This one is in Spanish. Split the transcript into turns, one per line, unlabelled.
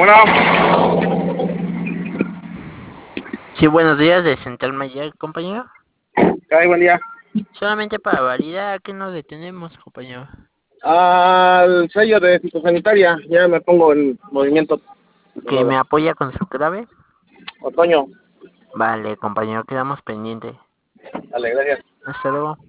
Sí, buenos días de Central Mayer, compañero.
Ay, buen día.
Solamente para validar que nos detenemos, compañero.
Al sello de fitosanitaria, ya me pongo en movimiento de
Que me
nuevo.
apoya con su clave.
Otoño,
Vale, compañero, quedamos pendiente.
dale, gracias.
Hasta luego.